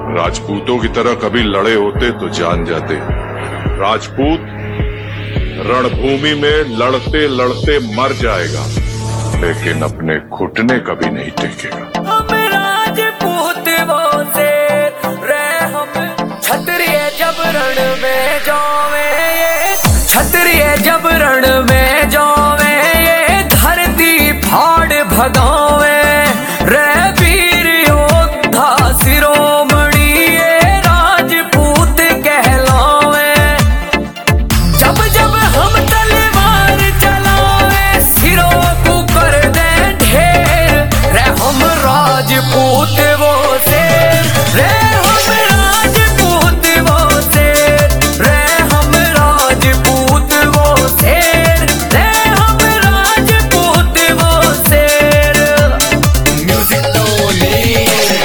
राजपूतों की तरह कभी लड़े होते तो जान जाते। राजपूत रणभूमि में लड़ते लड़ते मर जाएगा, लेकिन अपने घुटने कभी नहीं टेकेगा। हम राजपूत वो से रहे, हम क्षत्रिय जब रण में जावे, क्षत्रिय जब रण में जावे, ये धरती फाड़ भगावे रे वीर योद्धा शिरोमणि, ये राजपूत कहलावे। जब जब हम तलवार चलावे, सिरों को कर दे ढेर रे, हम राजपूत वो से रे, हम राजपूत वो से रे, हम राजपूत वो से रे, हम राजपूत वो से। म्यूजिक तो नहीं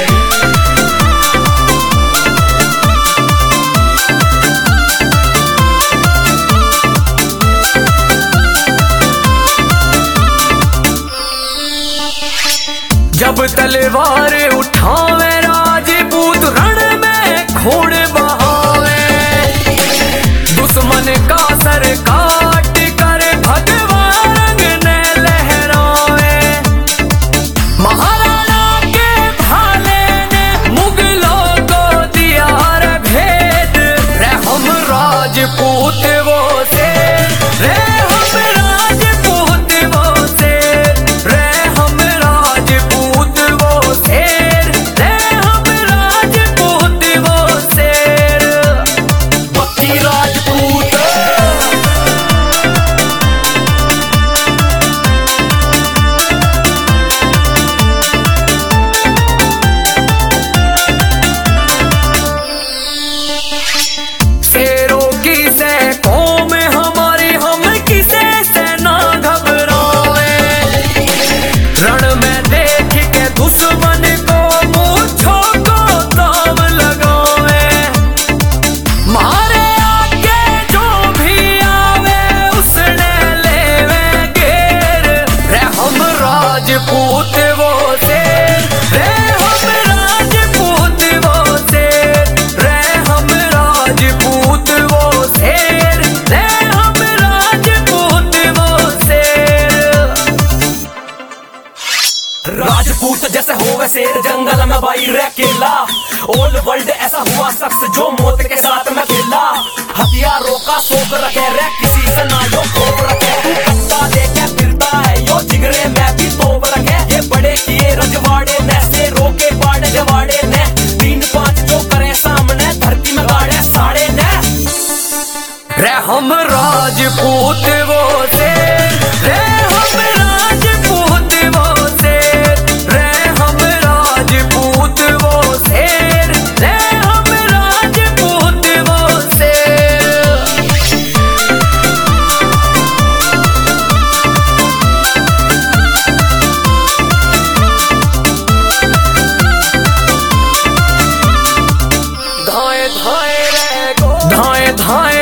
जब तलवार उठावे, राजपूत रण में खून बहावे, दुश्मन का सर काट कर भगवान ने लहरावे। महाराणा के भाले ने मुगलों को दिया रे भेद रे, हम राजपूत वो से रे, हम राजपूत वो से रे, हम राजपूत वो से रे, हम राजपूत वो से। पक्की राजपूत शेरों की से कौम हमारी, हम किसे से ना घबरावे। रण में देख के दुश्मन को मूंछों को ताव लगावे, मारे आगे जो भी आवे उसने लेवे घेर रे, हम राजपूत वो से रे, हम राजपूत वो से रे, हम राजपूत वो से रे, हम राजपूत वो से। राजपूत जैसे होवे शेर, जंगल में बाई रे केला, ओल्ड वर्ल्ड ऐसा हुआ शख्स जो मौत के साथ में खेला। हथियारों का शौक रखे रे, किसी से ना जो खोप रखे, तू पत्ता लेके फिरता है यो जिगरे में भी तोप रखे। ये बड़े किए रजवाड़े ने, से रोके बाड़े जवाड़े ने, 3-5 जो करे सामने धरती में गाड़े साड़े ने रे, हम राजपूत वो से रे, हम राजपूत वो से रे, हम राजपूत वो से रे, हम राजपूत वो से। धाए धाए रे गो, धाए धाए